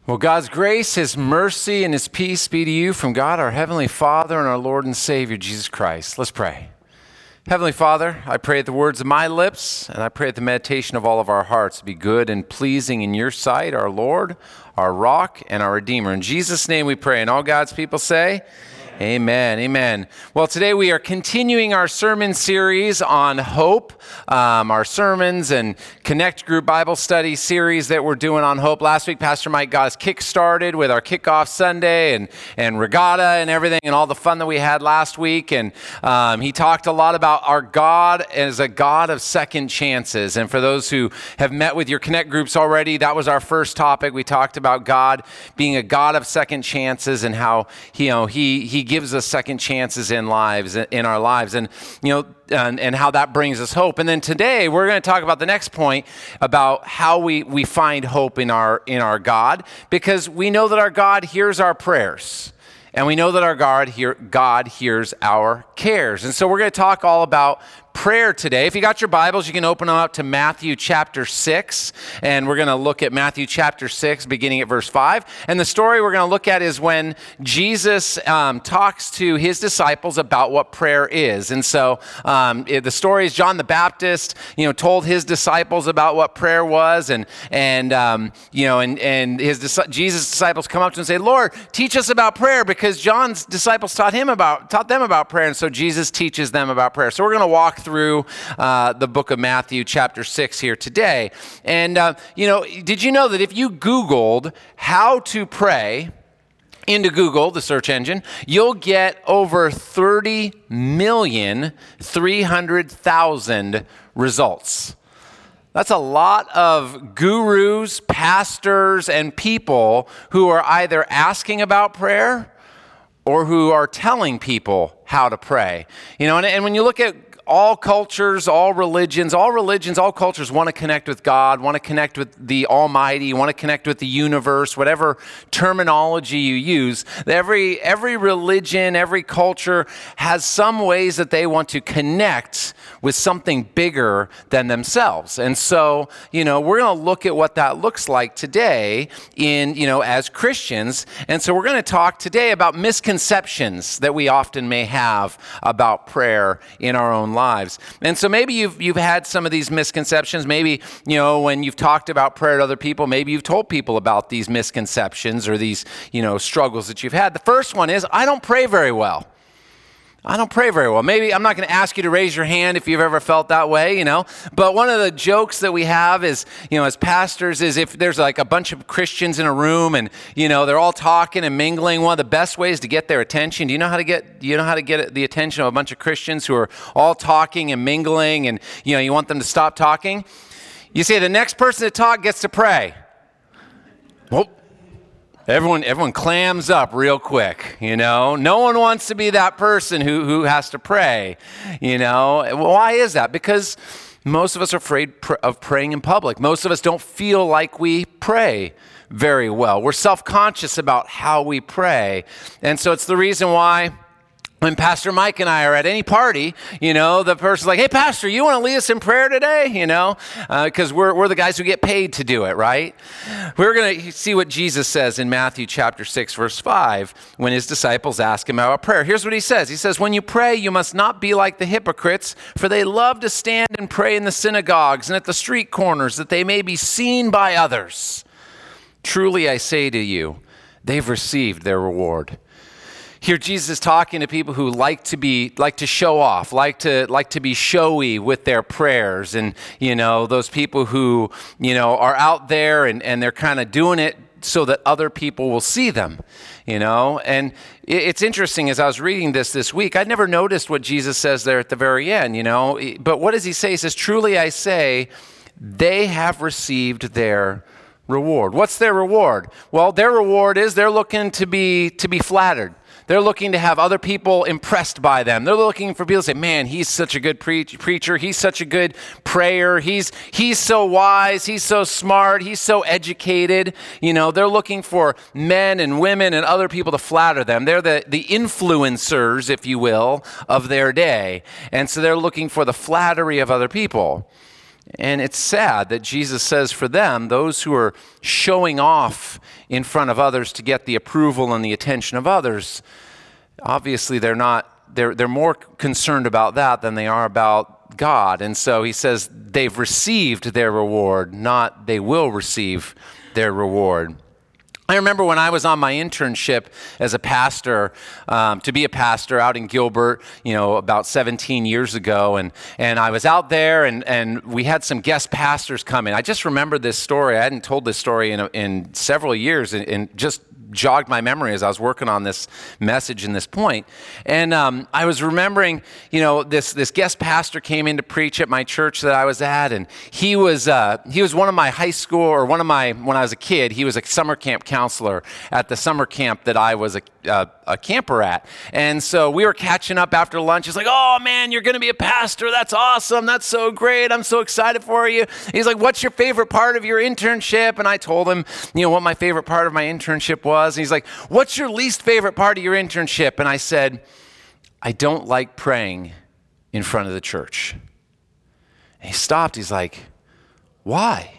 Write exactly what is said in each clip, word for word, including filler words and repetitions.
Well, God's grace, His mercy, and His peace be to you from God, our Heavenly Father, and our Lord and Savior, Jesus Christ. Let's pray. Heavenly Father, I pray at the words of my lips, and I pray at the meditation of all of our hearts be good and pleasing in your sight, our Lord, our rock, and our Redeemer. In Jesus' name we pray, and all God's people say, Amen. Amen. Well, today we are continuing our sermon series on hope, um, our sermons and Connect Group Bible Study series that we're doing on hope. Last week, Pastor Mike got us kick-started with our kickoff Sunday and, and regatta and everything and all the fun that we had last week. And um, he talked a lot about our God as a God of second chances. And for those who have met with your Connect groups already, that was our first topic. We talked about God being a God of second chances and how, you know, he, he gives us second chances in lives, in our lives, and you know, and, and how that brings us hope. And then today we're going to talk about the next point about how we we find hope in our in our God, because we know that our God hears our prayers. And we know that our God, hear, God hears our cares. And so we're going to talk all about prayer today. If you got your Bibles, you can open them up to Matthew chapter six. And we're going to look at Matthew chapter six, beginning at verse five. And the story we're going to look at is when Jesus um, talks to his disciples about what prayer is. And so um, it, the story is John the Baptist, you know, told his disciples about what prayer was. And, and um, you know, and, and his Jesus' disciples come up to him and say, Lord, teach us about prayer, because Because John's disciples taught him about, taught them about prayer, and so Jesus teaches them about prayer. So we're going to walk through uh, the book of Matthew, chapter six here today. And uh, you know, did you know that if you Googled how to pray into Google, the search engine, you'll get over thirty million three hundred thousand results? That's a lot of gurus, pastors, and people who are either asking about prayer or who are telling people how to pray. You know, and, and when you look at all cultures, all religions, all religions, all cultures want to connect with God, want to connect with the Almighty, want to connect with the universe, whatever terminology you use. Every, every religion, every culture has some ways that they want to connect with something bigger than themselves. And so, you know, we're going to look at what that looks like today in, you know, as Christians. And so we're going to talk today about misconceptions that we often may have about prayer in our own lives. And so maybe you've you've had some of these misconceptions. Maybe, you know, when you've talked about prayer to other people, maybe you've told people about these misconceptions or these, you know, struggles that you've had. The first one is, I don't pray very well. I don't pray very well. Maybe I'm not going to ask you to raise your hand if you've ever felt that way, you know. But one of the jokes that we have is, you know, as pastors, is if there's like a bunch of Christians in a room and, you know, they're all talking and mingling, one of the best ways to get their attention, do you know how to get, do you know how to get the attention of a bunch of Christians who are all talking and mingling and, you know, you want them to stop talking? You say the next person to talk gets to pray. Well, Everyone everyone clams up real quick, you know. No one wants to be that person who, who has to pray, you know. Why is that? Because most of us are afraid of praying in public. Most of us don't feel like we pray very well. We're self-conscious about how we pray. And so it's the reason why when Pastor Mike and I are at any party, you know, the person's like, hey, Pastor, you want to lead us in prayer today? You know, because uh, we're, we're the guys who get paid to do it, right? We're going to see what Jesus says in Matthew chapter six, verse five, when his disciples ask him about prayer. Here's what he says. He says, when you pray, you must not be like the hypocrites, for they love to stand and pray in the synagogues and at the street corners, that they may be seen by others. Truly, I say to you, they've received their reward. Here Jesus is talking to people who like to be, like to show off, like to, like to be showy with their prayers. And, you know, those people who, you know, are out there and, and they're kind of doing it so that other people will see them, you know. And it's interesting, as I was reading this this week, I'd never noticed what Jesus says there at the very end, you know. But what does he say? He says, truly I say, they have received their reward. What's their reward? Well, their reward is they're looking to be to be flattered. They're looking to have other people impressed by them. They're looking for people to say, man, he's such a good preach, preacher. He's such a good prayer. He's he's so wise. He's so smart. He's so educated. You know, they're looking for men and women and other people to flatter them. They're the, the influencers, if you will, of their day. And so they're looking for the flattery of other people. And it's sad that Jesus says for them, those who are showing off in front of others to get the approval and the attention of others, obviously they're not, they're, they're more concerned about that than they are about God. And so he says they've received their reward, not they will receive their reward. I remember when I was on my internship as a pastor, um, to be a pastor out in Gilbert, you know, about seventeen years ago, and and I was out there, and and we had some guest pastors come in. I just remember this story. I hadn't told this story in in several years, and, and just jogged my memory as I was working on this message and this point. And um, I was remembering, you know, this this guest pastor came in to preach at my church that I was at, and he was uh, he was one of my high school, or one of my, when I was a kid, he was a summer camp counselor at the summer camp that I was a, uh, a camper at. And so we were catching up after lunch. He's like, "Oh man, you're going to be a pastor. That's awesome. That's so great. I'm so excited for you." He's like, "What's your favorite part of your internship?" And I told him, you know, what my favorite part of my internship was. And he's like, "What's your least favorite part of your internship?" And I said, "I don't like praying in front of the church." And he stopped. He's like, "Why?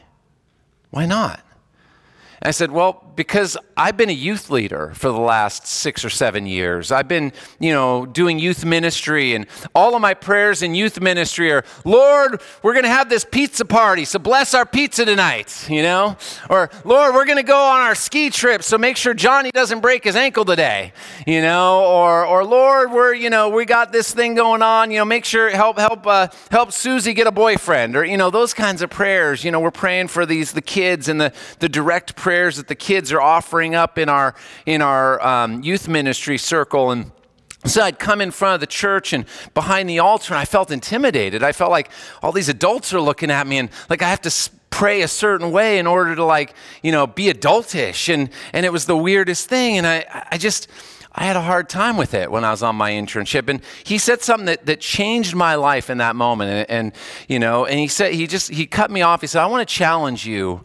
Why not?" And I said, "Well, because I've been a youth leader for the last six or seven years. I've been, you know, doing youth ministry, and all of my prayers in youth ministry are, 'Lord, we're going to have this pizza party, so bless our pizza tonight,' you know? Or, 'Lord, we're going to go on our ski trip, so make sure Johnny doesn't break his ankle today,' you know? Or, or Lord, we're, you know, we got this thing going on, you know, make sure, help, help, uh, help Susie get a boyfriend," or, you know, those kinds of prayers. You know, we're praying for these, the kids, and the, the direct prayers that the kids are offering up in our in our um, youth ministry circle. And so I'd come in front of the church and behind the altar, and I felt intimidated. I felt like all these adults are looking at me, and like I have to pray a certain way in order to, like, you know, be adultish. And and it was the weirdest thing. And I I just I had a hard time with it when I was on my internship. And he said something that, that changed my life in that moment. And, and you know, and he said, he just he cut me off. He said, "I want to challenge you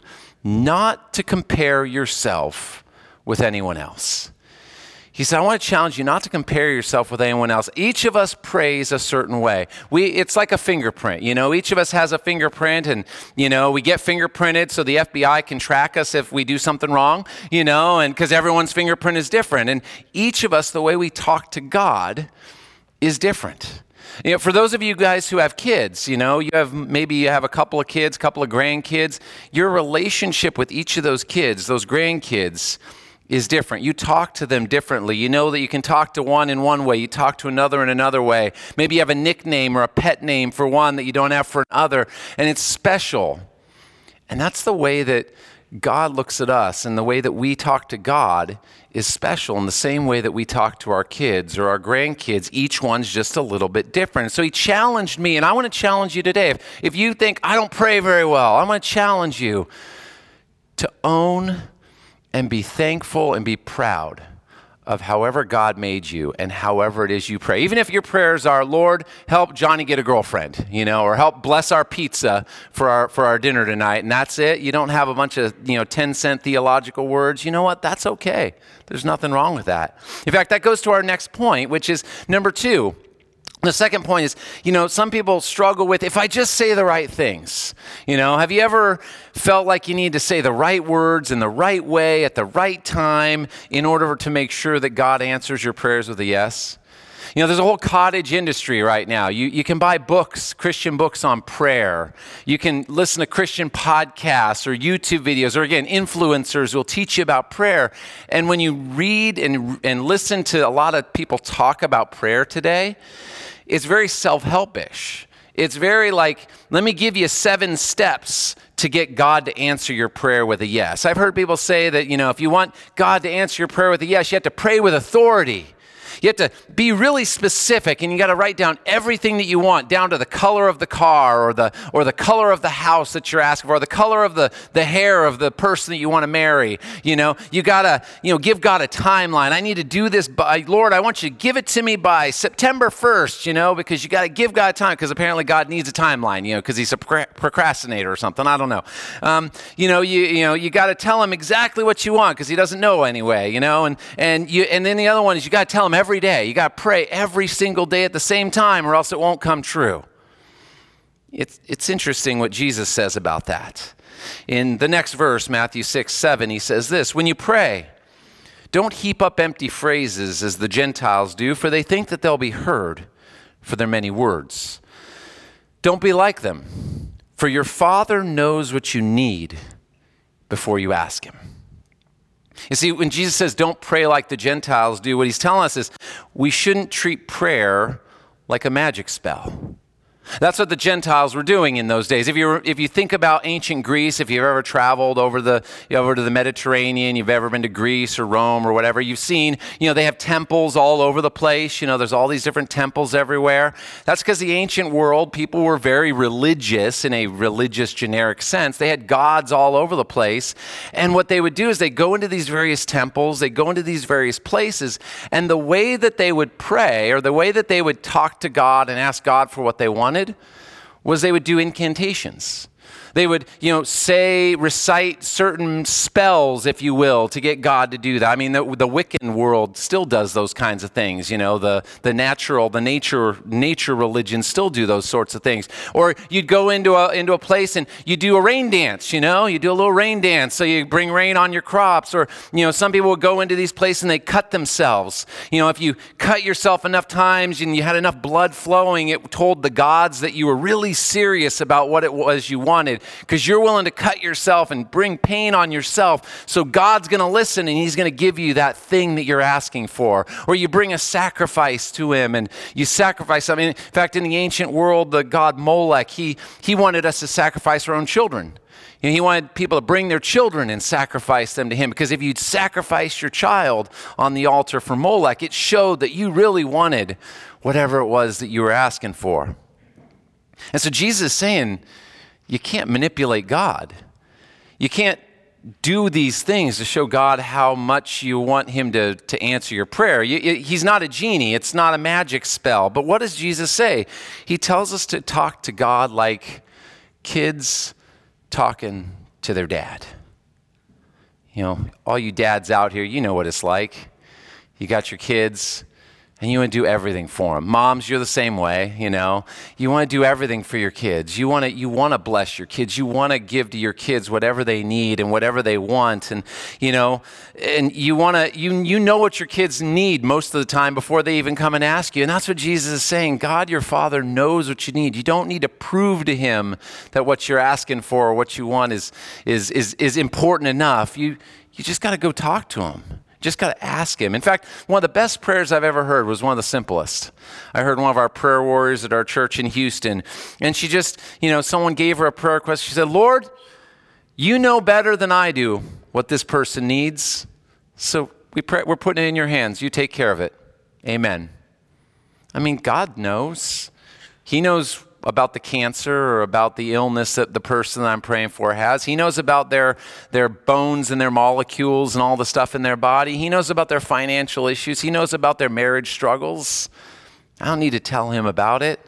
not to compare yourself with anyone else." He said, "I want to challenge you not to compare yourself with anyone else. Each of us prays a certain way. We, it's like a fingerprint, you know, each of us has a fingerprint, and, you know, we get fingerprinted so the F B I can track us if we do something wrong, you know, and because everyone's fingerprint is different. And each of us, the way we talk to God is different." You know, for those of you guys who have kids, you know, you have, maybe you have a couple of kids, couple of grandkids, your relationship with each of those kids, those grandkids, is different. You talk to them differently. You know that you can talk to one in one way, you talk to another in another way. Maybe you have a nickname or a pet name for one that you don't have for another, and it's special. And that's the way that God looks at us, and the way that we talk to God is special in the same way that we talk to our kids or our grandkids. Each one's just a little bit different. So he challenged me, and I want to challenge you today. If, if you think, "I don't pray very well," I want to challenge you to own and be thankful and be proud of however God made you and however it is you pray. Even if your prayers are, "Lord, help Johnny get a girlfriend," you know, or "Help bless our pizza for our for our dinner tonight," and that's it. You don't have a bunch of, you know, ten cent theological words. You know what? That's okay. There's nothing wrong with that. In fact, that goes to our next point, which is number two. The second point is, you know, some people struggle with, if I just say the right things. You know, have you ever felt like you need to say the right words in the right way at the right time in order to make sure that God answers your prayers with a yes? You know, there's a whole cottage industry right now. You you can buy books, Christian books on prayer. You can listen to Christian podcasts or YouTube videos, or again, influencers will teach you about prayer. And when you read and and listen to a lot of people talk about prayer today, it's very self-helpish. It's very like, let me give you seven steps to get God to answer your prayer with a yes. I've heard people say that, you know, if you want God to answer your prayer with a yes, you have to pray with authority. You have to be really specific, and you got to write down everything that you want, down to the color of the car, or the or the color of the house that you're asking for, or the color of the, the hair of the person that you want to marry. You know, you got to, you know, give God a timeline. I need to do this by, Lord, I want you to give it to me by September first, you know, because you got to give God time, because apparently God needs a timeline, you know, because he's a procrastinator or something. I don't know. Um, you know, you you know, you got to tell him exactly what you want, because he doesn't know anyway, you know, and and you and then the other one is you got to tell him every day. You got to pray every single day at the same time, or else it won't come true. It's, it's interesting what Jesus says about that. In the next verse, Matthew six, seven, he says this, "When you pray, don't heap up empty phrases as the Gentiles do, for they think that they'll be heard for their many words. Don't be like them, for your Father knows what you need before you ask him." You see, when Jesus says don't pray like the Gentiles do, what he's telling us is we shouldn't treat prayer like a magic spell. That's what the Gentiles were doing in those days. If you if you think about ancient Greece, if you've ever traveled over the you know, over to the Mediterranean, you've ever been to Greece or Rome or whatever, you've seen, you know, they have temples all over the place. You know, there's all these different temples everywhere. That's because the ancient world, people were very religious in a religious generic sense. They had gods all over the place. And what they would do is they go into these various temples, they go into these various places, and the way that they would pray or the way that they would talk to God and ask God for what they wanted was they would do incantations. They would, you know, say, recite certain spells, if you will, to get God to do that. I mean, the, the Wiccan world still does those kinds of things. You know, the the natural, the nature nature religions still do those sorts of things. Or you'd go into a into a place and you do a rain dance. You know, you do a little rain dance, so you bring rain on your crops. Or you know, some people would go into these places and they cut themselves. You know, if you cut yourself enough times and you had enough blood flowing, it told the gods that you were really serious about what it was you wanted. Because you're willing to cut yourself and bring pain on yourself. So God's going to listen and he's going to give you that thing that you're asking for. Or you bring a sacrifice to him and you sacrifice something. In fact, in the ancient world, the god Molech, he, he wanted us to sacrifice our own children. You know, he wanted people to bring their children and sacrifice them to him. Because if you'd sacrifice your child on the altar for Molech, it showed that you really wanted whatever it was that you were asking for. And so Jesus is saying, you can't manipulate God. You can't do these things to show God how much you want him to, to answer your prayer. You, you, he's not a genie. It's not a magic spell. But what does Jesus say? He tells us to talk to God like kids talking to their dad. You know, all you dads out here, you know what it's like. You got your kids, and you want to do everything for them. Moms, you're the same way, you know. You want to do everything for your kids. You want to you want to bless your kids. You want to give to your kids whatever they need and whatever they want. And, you know, and you want to, you, you know what your kids need most of the time before they even come and ask you. And that's what Jesus is saying. God, your Father, knows what you need. You don't need to prove to him that what you're asking for or what you want is, is, is, is important enough. You, you just got to go talk to him. Just got to ask him. In fact, one of the best prayers I've ever heard was one of the simplest. I heard one of our prayer warriors at our church in Houston, and she just, you know, someone gave her a prayer request. She said, Lord, you know better than I do what this person needs, so we pray, we're putting it in your hands. You take care of it. Amen. I mean, God knows. He knows about the cancer or about the illness that the person that I'm praying for has. He knows about their their bones and their molecules and all the stuff in their body. He knows about their financial issues. He knows about their marriage struggles. I don't need to tell him about it.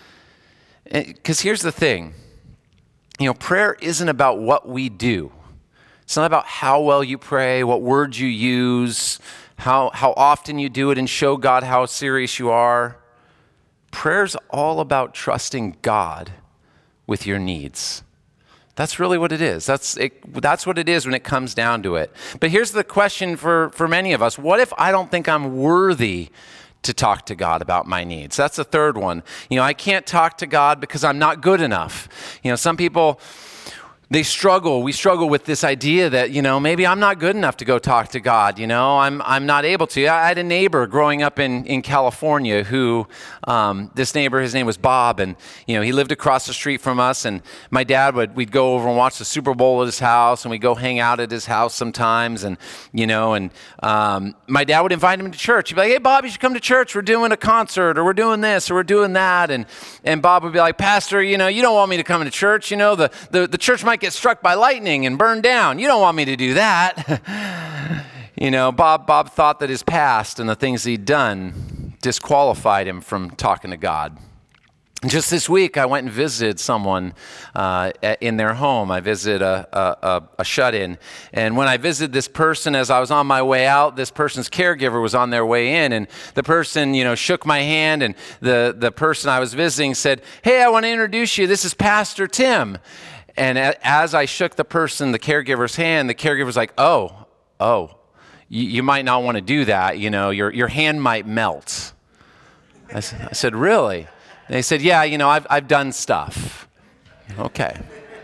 Because here's the thing. You know, prayer isn't about what we do. It's not about how well you pray, what words you use, how, how often you do it and show God how serious you are. Prayer's all about trusting God with your needs. That's really what it is. That's it, that's what it is when it comes down to it. But here's the question for, for many of us. What if I don't think I'm worthy to talk to God about my needs? That's the third one. You know, I can't talk to God because I'm not good enough. You know, some people, they struggle. We struggle with this idea that, you know, maybe I'm not good enough to go talk to God. You know, I'm I'm not able to. I had a neighbor growing up in, in California who, um, this neighbor, his name was Bob, and, you know, he lived across the street from us, and my dad would, we'd go over and watch the Super Bowl at his house, and we'd go hang out at his house sometimes, and, you know, and um, my dad would invite him to church. He'd be like, hey, Bob, you should come to church. We're doing a concert, or we're doing this, or we're doing that, and and Bob would be like, Pastor, you know, you don't want me to come to church. You know, the, the, the church might get struck by lightning and burned down. You don't want me to do that. You know, Bob Bob thought that his past and the things he'd done disqualified him from talking to God. Just this week, I went and visited someone uh, in their home. I visited a, a, a shut-in. And when I visited this person, as I was on my way out, this person's caregiver was on their way in. And the person, you know, shook my hand. And the, the person I was visiting said, "Hey, I want to introduce you. This is Pastor Tim." And a, as I shook the person, the caregiver's hand, the caregiver's like, oh, oh, you, you might not want to do that. You know, your, your hand might melt. I, I said, really? They said, yeah, you know, I've I've done stuff. Okay.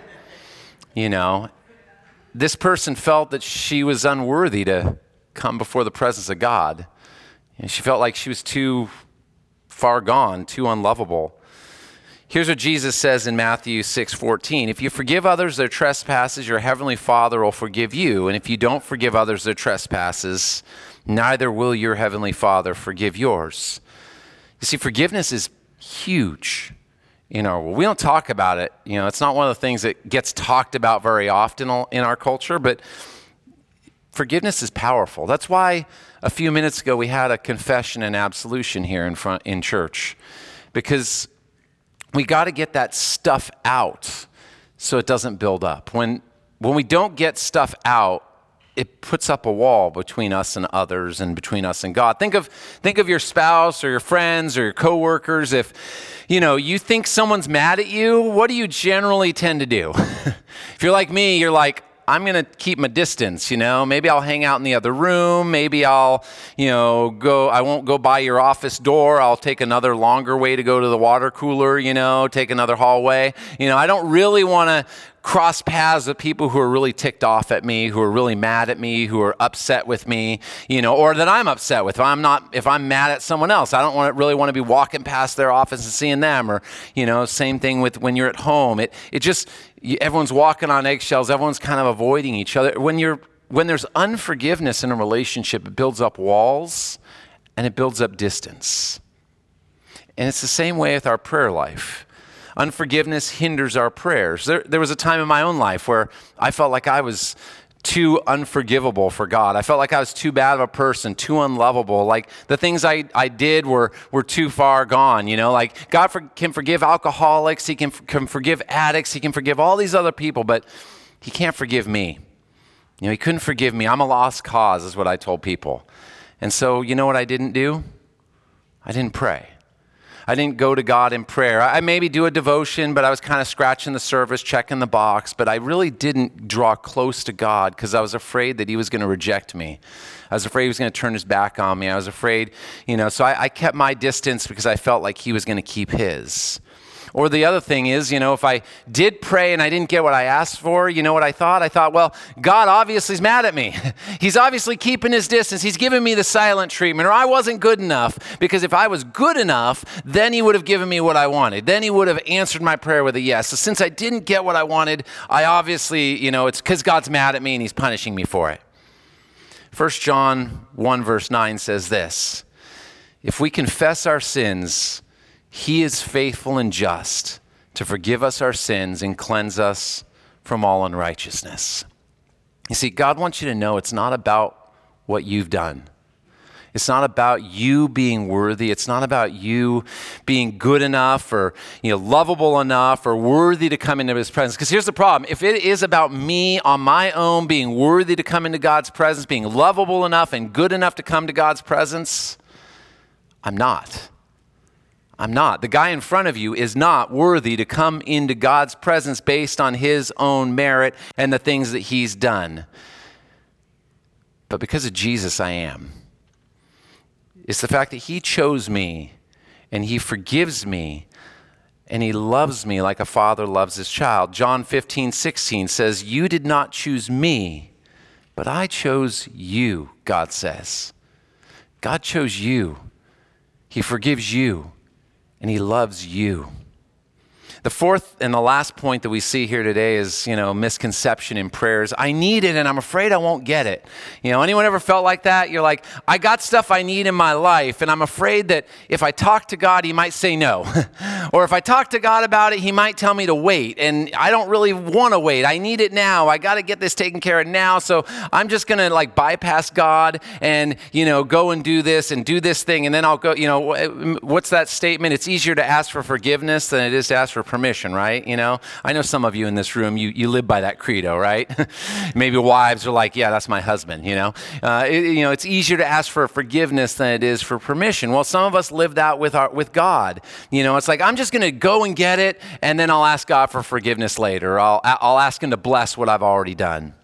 You know, this person felt that she was unworthy to come before the presence of God. And she felt like she was too far gone, too unlovable. Here's what Jesus says in Matthew six fourteen. If you forgive others their trespasses, your heavenly Father will forgive you. And if you don't forgive others their trespasses, neither will your heavenly Father forgive yours. You see, forgiveness is huge in our world. We don't talk about it. You know, it's not one of the things that gets talked about very often in our culture, but forgiveness is powerful. That's why a few minutes ago we had a confession and absolution here in front in church, because we got to get that stuff out so it doesn't build up. When when we don't get stuff out, it puts up a wall between us and others and between us and God. Think of think of your spouse or your friends or your coworkers. If, you know, you think someone's mad at you, what do you generally tend to do? If you're like me, you're like, I'm going to keep my distance, you know. Maybe I'll hang out in the other room. Maybe I'll, you know, go, I won't go by your office door. I'll take another longer way to go to the water cooler, you know, take another hallway. You know, I don't really want to cross paths with people who are really ticked off at me, who are really mad at me, who are upset with me, you know, or that I'm upset with. If I'm not, if I'm mad at someone else, I don't want to really want to be walking past their office and seeing them, or, you know, same thing with when you're at home. It, it just, everyone's walking on eggshells. Everyone's kind of avoiding each other. When you're, when there's unforgiveness in a relationship, it builds up walls and it builds up distance. And it's the same way with our prayer life. Unforgiveness hinders our prayers. There, there was a time in my own life where I felt like I was too unforgivable for God. I felt like I was too bad of a person, too unlovable. Like the things I, I did were were too far gone, you know? Like God for, can forgive alcoholics, he can, can forgive addicts, he can forgive all these other people, but he can't forgive me. You know, he couldn't forgive me. I'm a lost cause is what I told people. And so, you know what I didn't do? I didn't pray. I didn't go to God in prayer. I maybe do a devotion, but I was kind of scratching the surface, checking the box, but I really didn't draw close to God because I was afraid that he was going to reject me. I was afraid he was going to turn his back on me. I was afraid, you know, so I, I kept my distance because I felt like he was going to keep his. Or the other thing is, you know, if I did pray and I didn't get what I asked for, you know what I thought? I thought, well, God obviously is mad at me. He's obviously keeping his distance. He's giving me the silent treatment, or I wasn't good enough, because if I was good enough, then he would have given me what I wanted. Then he would have answered my prayer with a yes. So since I didn't get what I wanted, I obviously, you know, it's because God's mad at me and he's punishing me for it. First John one verse nine says this: if we confess our sins, he is faithful and just to forgive us our sins and cleanse us from all unrighteousness. You see, God wants you to know it's not about what you've done. It's not about you being worthy. It's not about you being good enough or, you know, lovable enough or worthy to come into his presence. Because here's the problem. If it is about me on my own being worthy to come into God's presence, being lovable enough and good enough to come to God's presence, I'm not. I'm not. The guy in front of you is not worthy to come into God's presence based on his own merit and the things that he's done. But because of Jesus, I am. It's the fact that he chose me and he forgives me and he loves me like a father loves his child. John fifteen sixteen says, you did not choose me, but I chose you, God says. God chose you. He forgives you. And he loves you. The fourth and the last point that we see here today is, you know, misconception in prayers. I need it and I'm afraid I won't get it. You know, anyone ever felt like that? You're like, I got stuff I need in my life and I'm afraid that if I talk to God, he might say no. Or if I talk to God about it, he might tell me to wait. And I don't really want to wait. I need it now. I got to get this taken care of now. So I'm just going to like bypass God and, you know, go and do this and do this thing. And then I'll go, you know, what's that statement? It's easier to ask for forgiveness than it is to ask for permission, right? You know, I know some of you in this room, you, you live by that credo, right? Maybe wives are like, yeah, that's my husband, you know. Uh, it, you know, it's easier to ask for forgiveness than it is for permission. Well, some of us live that with our with God. You know, it's like, I'm just going to go and get it, and then I'll ask God for forgiveness later. I'll, I'll ask him to bless what I've already done.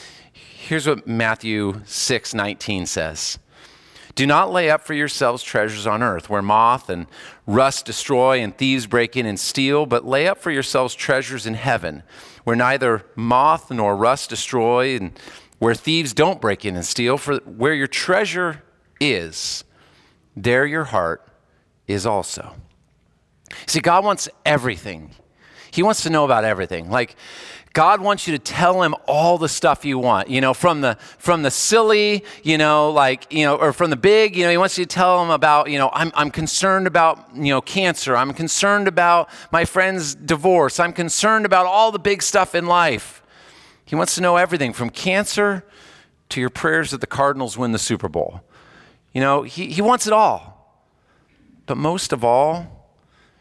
Here's what Matthew six nineteen says. Do not lay up for yourselves treasures on earth, where moth and rust destroy and thieves break in and steal, but lay up for yourselves treasures in heaven, where neither moth nor rust destroy and where thieves don't break in and steal. For where your treasure is, there your heart is also. See, God wants everything. He wants to know about everything. Like, God wants you to tell him all the stuff you want, you know, from the from the silly, you know, like, you know, or from the big, you know, he wants you to tell him about, you know, I'm I'm concerned about, you know, cancer. I'm concerned about my friend's divorce. I'm concerned about all the big stuff in life. He wants to know everything from cancer to your prayers that the Cardinals win the Super Bowl. You know, he, he wants it all. But most of all,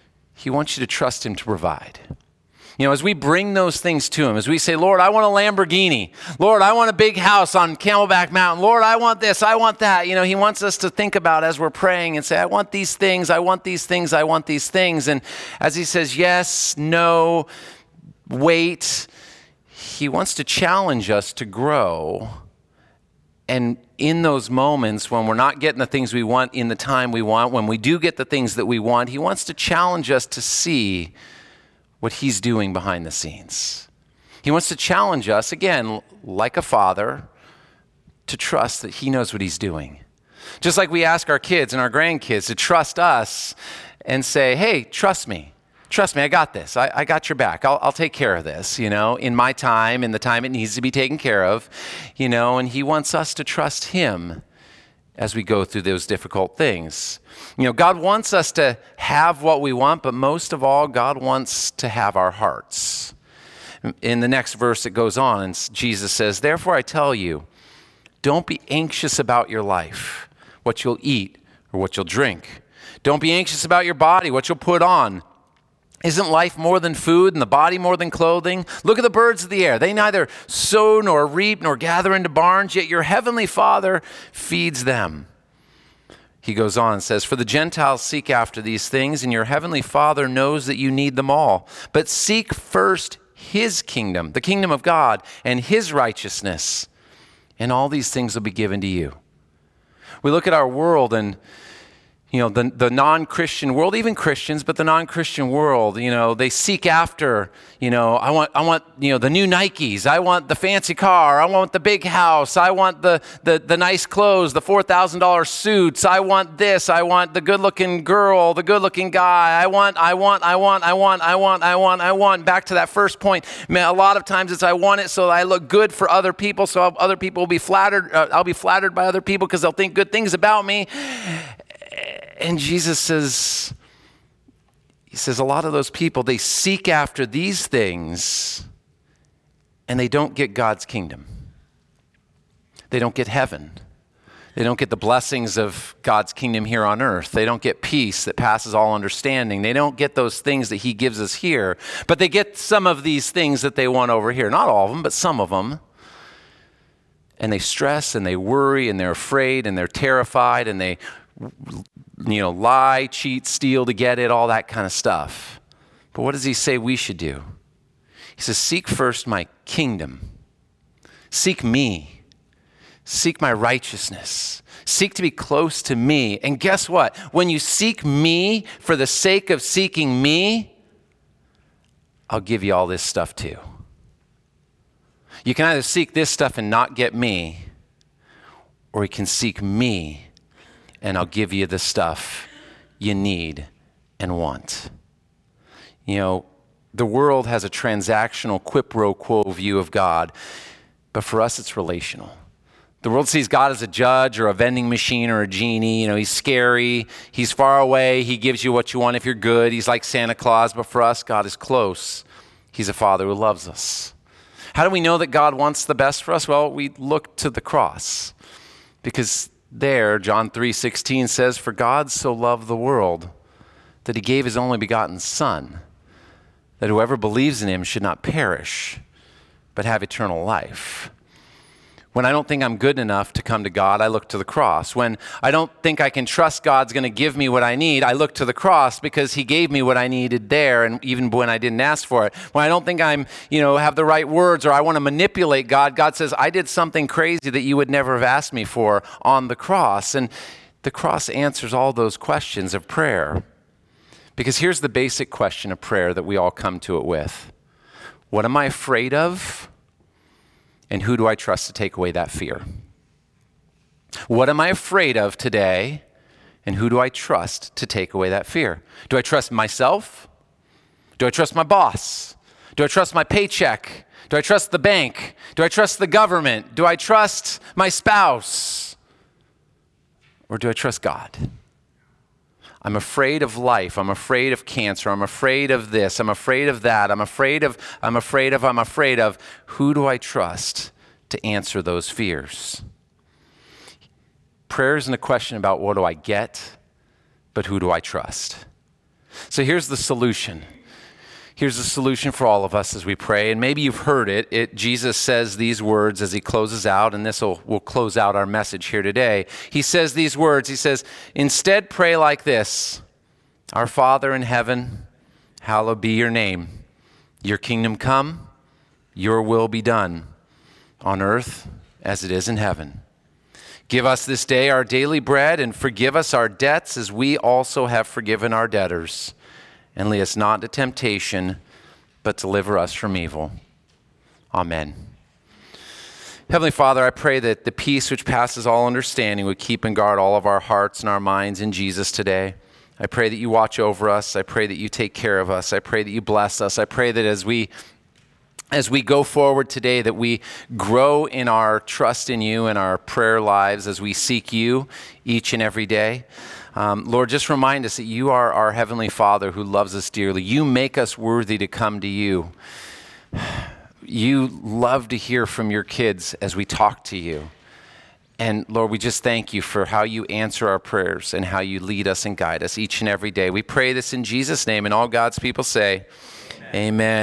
he wants you to trust him to provide. You know, as we bring those things to him, as we say, Lord, I want a Lamborghini. Lord, I want a big house on Camelback Mountain. Lord, I want this, I want that. You know, he wants us to think about as we're praying and say, I want these things, I want these things, I want these things. And as he says, yes, no, wait, he wants to challenge us to grow. And in those moments when we're not getting the things we want in the time we want, when we do get the things that we want, he wants to challenge us to see what he's doing behind the scenes. He wants to challenge us, again, like a father, to trust that he knows what he's doing. Just like we ask our kids and our grandkids to trust us and say, hey, trust me. Trust me, I got this. I, I got your back. I'll, I'll take care of this, you know, in my time, in the time it needs to be taken care of, you know, and he wants us to trust him as we go through those difficult things. You know, God wants us to have what we want, but most of all, God wants to have our hearts. In the next verse, it goes on, and Jesus says, therefore I tell you, don't be anxious about your life, what you'll eat or what you'll drink. Don't be anxious about your body, what you'll put on. Isn't life more than food and the body more than clothing? Look at the birds of the air. They neither sow nor reap nor gather into barns, yet your heavenly Father feeds them. He goes on and says, for the Gentiles seek after these things, and your heavenly Father knows that you need them all. But seek first his kingdom, the kingdom of God, and his righteousness, and all these things will be given to you. We look at our world and You know, the, the non-Christian world, even Christians, but the non-Christian world, you know, they seek after, you know, I want, I want, you know, the new Nikes. I want the fancy car. I want the big house. I want the, the, the nice clothes, the four thousand dollars suits. I want this. I want the good-looking girl, the good-looking guy. I want, I want, I want, I want, I want, I want, I want. Back to that first point, man, a lot of times it's I want it so that I look good for other people, so other people will be flattered. Uh, I'll be flattered by other people because they'll think good things about me. And Jesus says, he says, a lot of those people, they seek after these things and they don't get God's kingdom. They don't get heaven. They don't get the blessings of God's kingdom here on earth. They don't get peace that passes all understanding. They don't get those things that he gives us here, but they get some of these things that they want over here. Not all of them, but some of them. And they stress and they worry and they're afraid and they're terrified and they you know, lie, cheat, steal to get it, all that kind of stuff. But what does he say we should do? He says, seek first my kingdom. Seek me. Seek my righteousness. Seek to be close to me. And guess what? When you seek me for the sake of seeking me, I'll give you all this stuff too. You can either seek this stuff and not get me, or you can seek me and I'll give you the stuff you need and want. You know, The world has a transactional quid pro quo view of God, but for us it's relational. The world sees God as a judge or a vending machine or a genie. You know, he's scary, he's far away, he gives you what you want if you're good. He's like Santa Claus, but for us, God is close. He's a father who loves us. How do we know that God wants the best for us? Well, we look to the cross, because there, John three sixteen says, "For God so loved the world that he gave his only begotten Son, that whoever believes in him should not perish, but have eternal life." When I don't think I'm good enough to come to God, I look to the cross. When I don't think I can trust God's going to give me what I need, I look to the cross because he gave me what I needed there, and even when I didn't ask for it. When I don't think I'm, you know, have the right words, or I want to manipulate God, God says, "I did something crazy that you would never have asked me for on the cross." And the cross answers all those questions of prayer. Because here's the basic question of prayer that we all come to it with. What am I afraid of? And who do I trust to take away that fear? What am I afraid of today? And who do I trust to take away that fear? Do I trust myself? Do I trust my boss? Do I trust my paycheck? Do I trust the bank? Do I trust the government? Do I trust my spouse? Or do I trust God? I'm afraid of life. I'm afraid of cancer. I'm afraid of this. I'm afraid of that. I'm afraid of, I'm afraid of, I'm afraid of. Who do I trust to answer those fears? Prayer isn't a question about what do I get, but who do I trust? So here's the solution. Here's the solution for all of us as we pray. And maybe you've heard it. it Jesus says these words as he closes out, and this will will close out our message here today. He says these words. He says, "Instead pray like this: Our Father in heaven, hallowed be your name. Your kingdom come, your will be done, on earth as it is in heaven. Give us this day our daily bread, and forgive us our debts as we also have forgiven our debtors. And lead us not into temptation, but deliver us from evil. Amen." Heavenly Father, I pray that the peace which passes all understanding would keep and guard all of our hearts and our minds in Jesus today. I pray that you watch over us. I pray that you take care of us. I pray that you bless us. I pray that as we as we go forward today, that we grow in our trust in you and our prayer lives as we seek you each and every day. Um, Lord, just remind us that you are our Heavenly Father who loves us dearly. You make us worthy to come to you. You love to hear from your kids as we talk to you. And Lord, we just thank you for how you answer our prayers and how you lead us and guide us each and every day. We pray this in Jesus' name, and all God's people say, Amen. Amen.